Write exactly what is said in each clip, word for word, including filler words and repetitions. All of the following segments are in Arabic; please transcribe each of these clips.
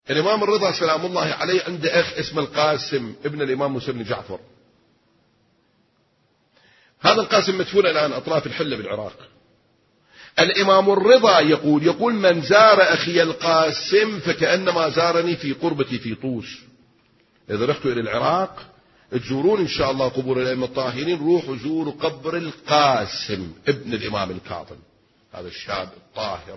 الإمام الرضا سلام الله عليه عنده أخ اسمه القاسم ابن الإمام موسى بن جعفر. هذا القاسم مدفون الآن أطراف الحلة بالعراق. الإمام الرضا يقول يقول من زار أخي القاسم فكأنما زارني في قربتي في طوس. إذا رحتوا إلى العراق تزورون إن شاء الله قبور الأئمة الطاهرين، روحوا زوروا قبر القاسم ابن الإمام الكاظم، هذا الشاب الطاهر.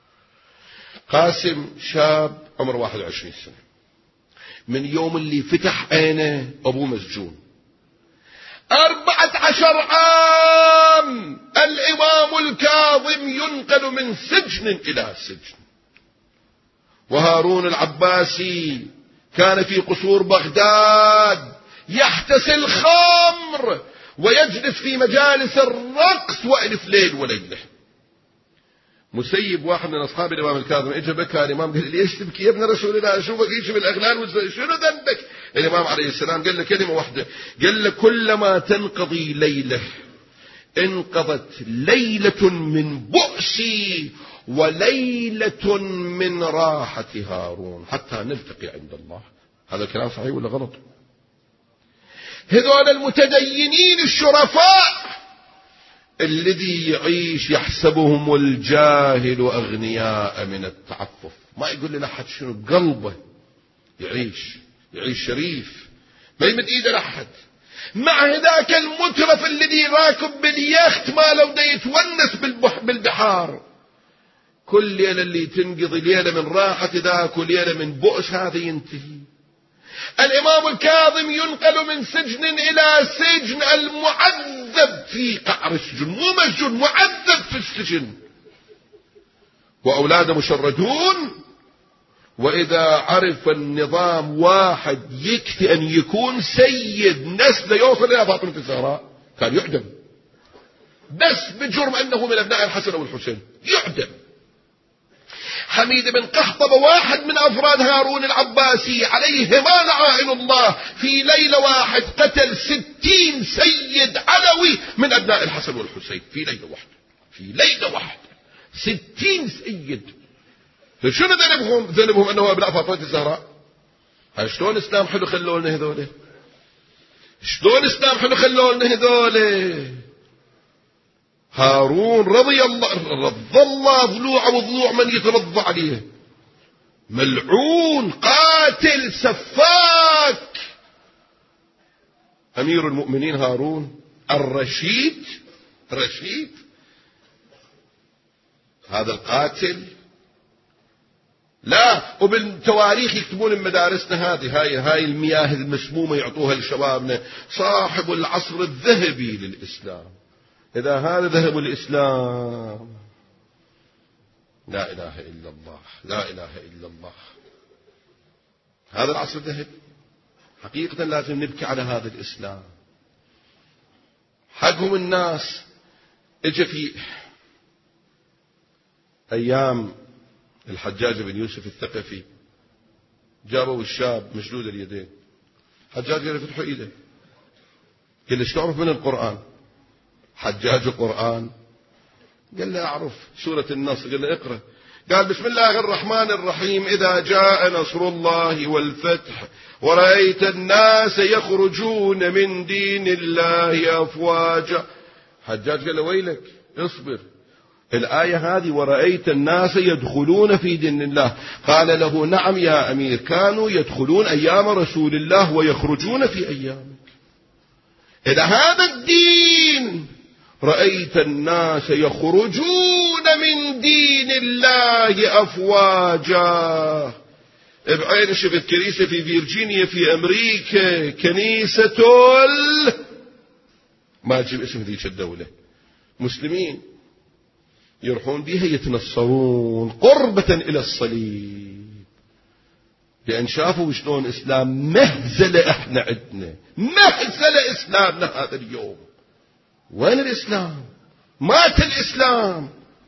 قاسم شاب عمره واحد وعشرين سنة، من يوم اللي فتح عينه أبوه مسجون. أربعة عشر عام الإمام الكاظم ينقل من سجن إلى سجن. وهارون العباسي كان في قصور بغداد يحتسي الخمر ويجلس في مجالس الرقص وألف ليل وليلة. مسيب واحد من أصحاب الإمام الكاظم إجا بكى الإمام قال ليش تبكي يا ابن رسول الله؟ أشوفك يجي بالأغلال شنو ذنبك؟ الإمام عليه السلام قال له كلمة واحدة، قال له كلما تنقضي ليلة انقضت ليلة من بؤسي وليلة من راحة هارون حتى نلتقي عند الله. هذا الكلام صحيح ولا غلط؟ هذول المتدينين الشرفاء الذي يعيش يحسبهم الجاهل أغنياء من التعفف، ما يقول لي لحد شنو بقلبه، يعيش يعيش شريف، ما يمد ايده لحد. مع ذاك المترف الذي راكب باليخت ما لو دا يتونس بالبحار، كل ليلة اللي تنقضي ليلة من راحة ذاك وليلة من بؤس هذا ينتهي. الإمام الكاظم ينقل من سجن إلى سجن، المعذب في قعر السجن، مو مسجون، معذب في السجن، وأولاده مشردون. وإذا عرف النظام واحد يكفي أن يكون سيد نسله يوصل إلى فاطمة الزهراء كان يعدم، بس بجرم أنه من أبناء الحسن والحسين يعدم. حميد بن قحطبة واحد من أفراد هارون العباسي عليهما لعائن الله في ليلة واحد قتل ستين سيد علوي من أبناء الحسن والحسين في ليلة واحدة، في ليلة واحدة ستين سيد. شنو ذنبهم؟ ذنبهم أنه أبناء فاطمة الزهراء. شلون إسلام حلو خلوا لنا هذوله؟ شلون إسلام حلو خلوا لنا هذوله؟ هارون رضي الله رضى الله ضلوعه وضلوع من يترضى عليه، ملعون قاتل سفاك. أمير المؤمنين هارون الرشيد، رشيد هذا القاتل. لا، وبالتواريخ يكتبون مدارسنا هذه هاي هاي المياه المسمومة يعطوها لشبابنا، صاحب العصر الذهبي للإسلام. إذا هذا ذهب الإسلام، لا إله إلا الله، لا إله إلا الله، هذا العصر الذهبي. حقيقة لازم نبكي على هذا الإسلام. حقهم الناس. اجى في أيام الحجاج بن يوسف الثقفي، جابوا الشاب مشدود اليدين، حجاج قال فتحوا ايده، قال ايش تعرف من القرآن؟ حجاج القرآن؟ قال له أعرف سورة النصر. قال له اقرأ. قال بسم الله الرحمن الرحيم إذا جاء نصر الله والفتح ورأيت الناس يخرجون من دين الله أفواجا. حجاج قال له ويلك اصبر، الآية هذه ورأيت الناس يدخلون في دين الله. قال له نعم يا أمير، كانوا يدخلون أيام رسول الله ويخرجون في أيامك. إذا هذا الدين رأيت الناس يخرجون من دين الله أفواجا. بعين شفت كنيسة في فيرجينيا في أمريكا، كنيسة ال... ما أجيب اسم ذيك الدولة، مسلمين يروحون بها يتنصرون قربة إلى الصليب، لأن شافوا شلون إسلام مهزلة. إحنا عندنا مهزلة إسلامنا هذا اليوم. وين الإسلام؟ مات الإسلام.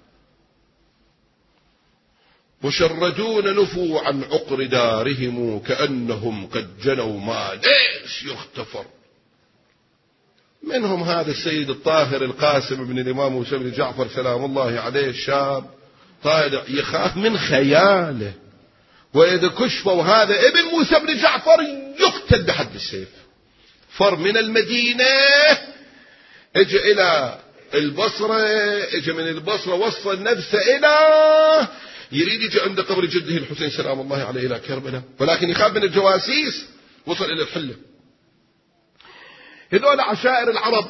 مشردون نفوا عن عقر دارهم كأنهم قد جنوا ما ليس يختفر. منهم هذا السيد الطاهر القاسم بن الإمام موسى بن جعفر سلام الله عليه، الشاب طالع يخاف من خياله وإذا كشفوا هذا ابن موسى بن جعفر يقتل بحد السيف. فر من المدينة اجى إلى البصرة، اجى من البصرة وصل نفسه إلى يريد يجي عند قبر جده الحسين سلام الله عليه إلى كربلاء، ولكن يخاف من الجواسيس. وصل إلى الحلة. هذول عشائر العرب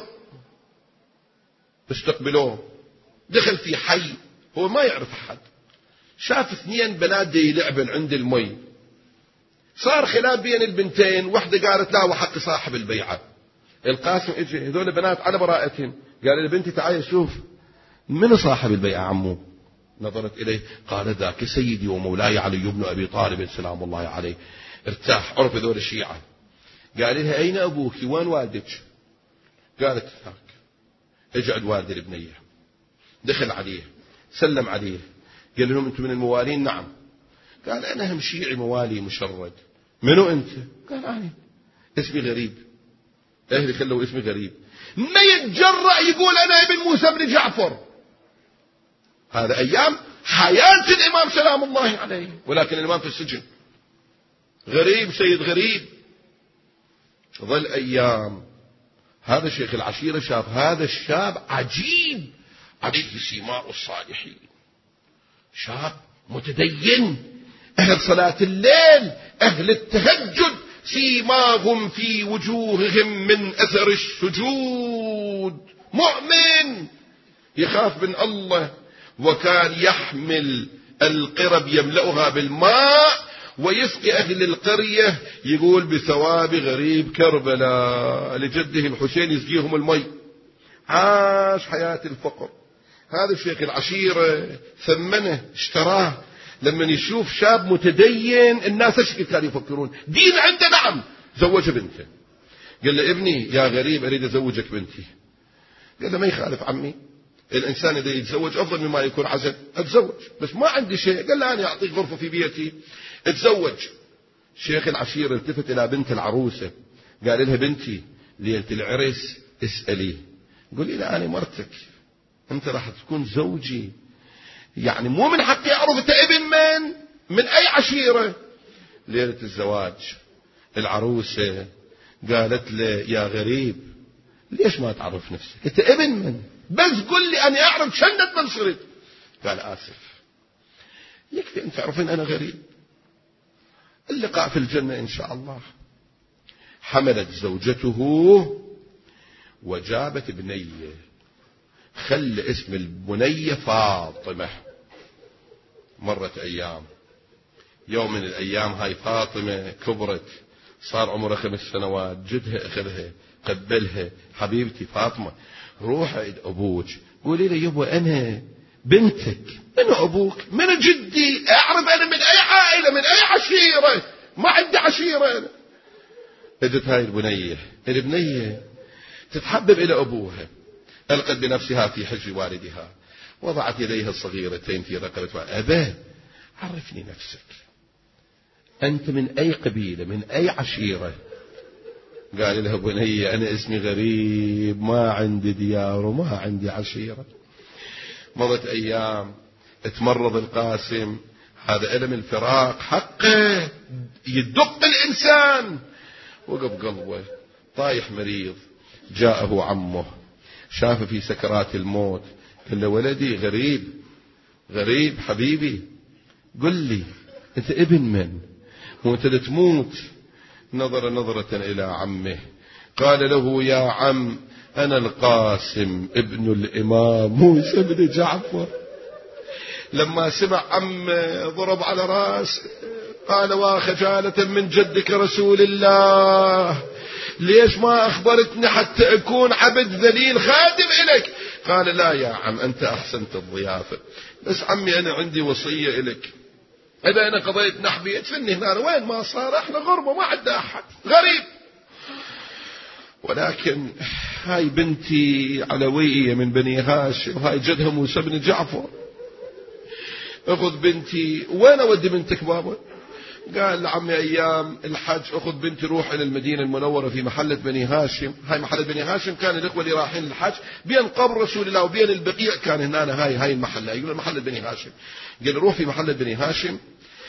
استقبلوه. دخل في حي هو ما يعرف أحد، شاف اثنين بنات يلعبن عند المي، صار خلاف بين البنتين. واحدة قالت لا وحق صاحب البيعة. القاسم اجى، هذول بنات على براءتهم، قال لبنتي تعالي شوف من صاحب البيعة عمو. نظرت إليه قال ذاك سيدي ومولاي علي بن أبي طالب سلام الله عليه. ارتاح، عرف هذول الشيعة. قال لها أين أبوك وين والدك؟ قالت ذاك. اجعد والد الابنية، دخل عليه سلم عليه، قال لهم أنتم من الموالين؟ نعم. قال أنا هم شيعي موالي مشرد. منو أنت؟ قال أنا اسمي غريب، أهلي خلوا اسمي غريب. ما يتجرأ يقول أنا ابن موسى بن جعفر. هذا أيام حياة الإمام سلام الله عليه، ولكن الإمام في السجن. غريب سيد غريب. ظل أيام هذا شيخ العشيرة شاف هذا الشاب عجيب عليه سيماء الصالحين، شاب متدين أهل صلاة الليل أهل التهجد، سيماهم في وجوههم من أثر السجود، مؤمن يخاف من الله. وكان يحمل القرب يملأها بالماء ويسقي أهل القرية، يقول بثواب غريب كربلاء لجده الحسين يسقيهم المي. عاش حياة الفقر. هذا الشيخ العشيرة ثمنه اشتراه. لما يشوف شاب متدين الناس ايش كانوا يفكرون؟ دين عنده، نعم. زوج بنته. قال له ابني يا غريب اريد ازوجك بنتي. قال له ما يخالف عمي، الانسان اذا يتزوج افضل مما يكون عزل. اتزوج بس ما عندي شيء. قال له انا اعطيك غرفة في بيتي اتزوج. شيخ العشيرة التفت الى بنت العروسة قال لها بنتي ليلة العرس اسألي، قولي لا انا مرتك، انت راح تكون زوجي، يعني مو من حقي اعرف انت ابن من من اي عشيرة. ليلة الزواج العروسة قالت له يا غريب ليش ما تعرف نفسك، انت ابن من، بس قل لي اني اعرف شنة من صرت. قال اسف، يكفي ان تعرفين انا غريب، اللقاء في الجنة ان شاء الله. حملت زوجته وجابت بنية، خل اسم البنية فاطمة. مرت ايام، يوم من الايام هاي فاطمة كبرت، صار عمرها خمس سنوات، جدها اخذها قبلها، حبيبتي فاطمة روح عند ابوك قولي له يبا انا بنتك. من ابوك؟ من جدي، اعرف انا من اي عائلة من اي عشيرة، ما عندي عشيرة انا. اجت هاي البنية، البنية تتحبب الى ابوها، القت بنفسها في حجر والدها، وضعت يديها الصغيرتين في رقبتها. ابا عرفني نفسك، انت من اي قبيلة من اي عشيرة؟ قال لها بنية انا اسمي غريب، ما عندي ديار وما عندي عشيرة. مضت ايام، تمرض القاسم، هذا ألم الفراق حقه يدق الانسان، وقف قلبه طايح مريض. جاءه عمه شافه في سكرات الموت، قال له ولدي غريب غريب حبيبي قل لي انت ابن من وانت تموت. نظر نظرة الى عمه قال له يا عم انا القاسم ابن الامام موسى بن جعفر. لما سمع عمه ضرب على راس، قال وخجالة من جدك رسول الله ليش ما أخبرتني حتى أكون عبد ذليل خادم إليك؟ قال لا يا عم أنت أحسنت الضيافة، بس عمي أنا عندي وصية إليك، إذا أنا قضيت نحبي ادفني هنا، وين ما صار احنا غربة ما عندنا أحد غريب، ولكن هاي بنتي علوية من بني هاشم، هاي جدها موسى بن جعفر، أخذ بنتي. وين أودي بنتك بابا؟ قال لعمي أيام الحج أخذ بنتي روح إلى المدينة المنورة في محلة بني هاشم. هاي محلة بني هاشم كان الإخوة اللي رايحين الحج بين قبر رسول الله وبين البقيع كان هنا هاي هاي المحلة، يقول محلة بني هاشم. قال روح في محلة بني هاشم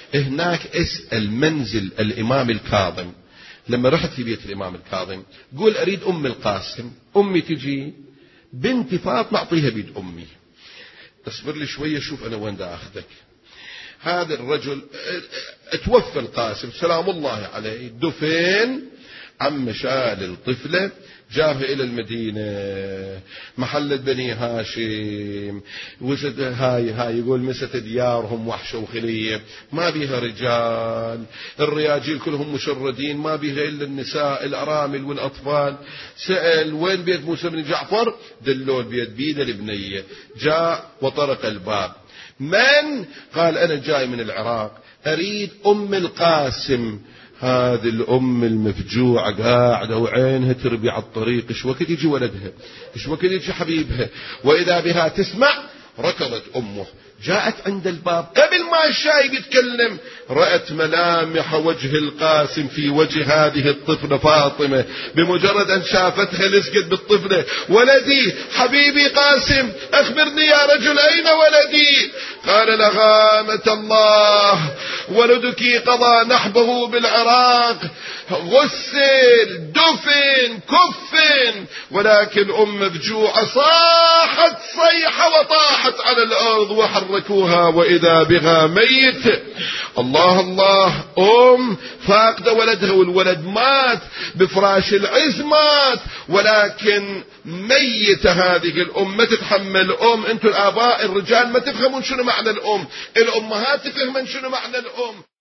هناك اسأل منزل الإمام الكاظم. لما رحت في بيت الإمام الكاظم قول أريد أم القاسم، أمي تجي بنتي فاطمة أعطيها بيد أمي. اصبر لي شوية شوف أنا وين دا أخذك. هذا الرجل اتوفى القاسم سلام الله عليه، دفن، عم شال الطفلة جابها إلى المدينة محلة بني هاشم، وسد هاي هاي يقول مست ديارهم وحشة وخلية ما بيها رجال، الرياجيل كلهم مشردين ما بيها إلا النساء الأرامل والأطفال. سأل وين بيت موسى بن جعفر؟ دلوا البيت بيد البنية. جاء وطرق الباب، من؟ قال أنا جاي من العراق أريد أم القاسم. هذه الأم المفجوعة قاعدة وعينها تربي على الطريق، ايش وقت يجي ولدها، ايش وقت يجي حبيبها، وإذا بها تسمع ركضت أمه جاءت عند الباب قبل ما الشايب يتكلم رأت ملامح وجه القاسم في وجه هذه الطفلة فاطمة. بمجرد أن شافتها لسقت بالطفلة، ولدي حبيبي قاسم أخبرني يا رجل أين ولدي؟ قال لغامة الله ولدك قضى نحبه بالعراق، غسل دفن كفن، ولكن أم مفجوعة صاحت صيحة وطاحت على الأرض وحركوها وإذا بها ميت. الله الله، أم فاقدة ولدها والولد مات بفراش العز مات، ولكن ميتة هذه الأم ما تتحمل. أم أنتم الآباء الرجال ما تفهمون شنو معنى الأم، الأمهات تفهمون شنو معنى الأم.